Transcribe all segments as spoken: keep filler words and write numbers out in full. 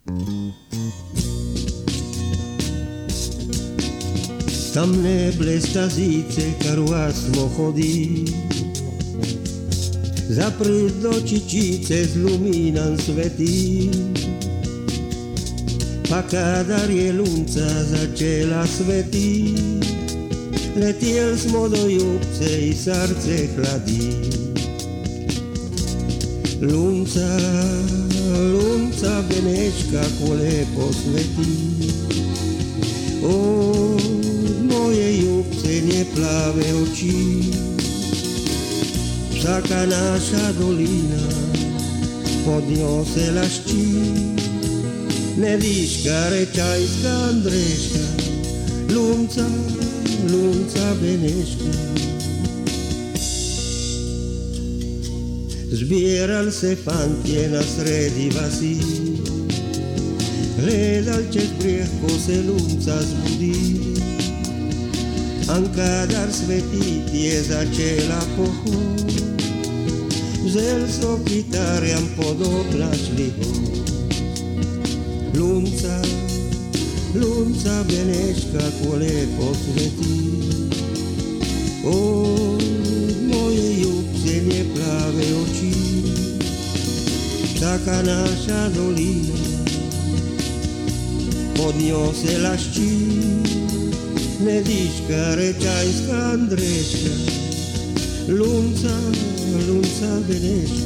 Tam neble stazíce karuasmo chodí, zapryť do čičíce z lumínan svetý. Pakádar je lunca začela svetý, letiel smo do júbce i srdce chladí. Lunca, lunca, benečka, kole posvetí. O, moje júbce nepláve očí, všaká naša dolina pod ňou se laští. Nevíška, rečajská Andreška, lunca, lunca, beneška. Zbieral se fantie na sredi vasí, hledal čez brieh, ko se lunca zbudí. Anka dar svetí je začela pochod, vzel so kytariam podoblačli ho. Lunca, lunca, beneška, kole posvetí. Od moje júbce nepláve očí, taká naša dolina pod ňou se laští. Nediška, rečajská Andreška, lunca, lunca, beneška.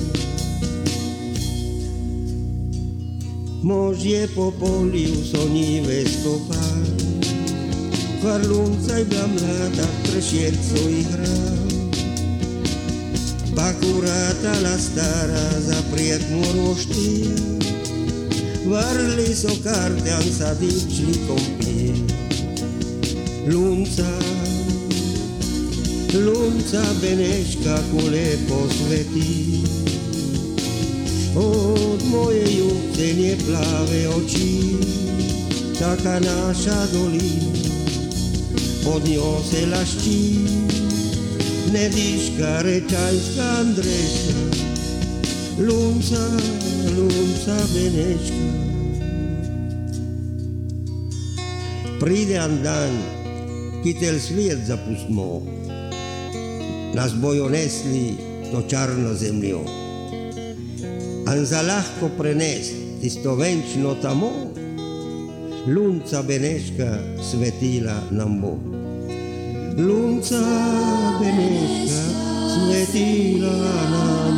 Mož je po poli u sonive stopal, kvar lunca i bila mlada, pršerco i hral. Pak urátala stara zapriek mu roštija, varli so karťan sa dýčlikom pije. Lunca, lunca, beneška, kole posvetí. Od moje júbce nepláve očí, taká naša dolina pod ňou se laští. Nediška, rečajská Andreška, lunca, lunca, beneška. Príde dan, kytel sviet zapustmo, nás bojo nesli do čarnozemlio. An za ľahko prenesť tisto venčno tamo, lunca, beneška, svetila nám Boh. Lunca, beneška, svetila nám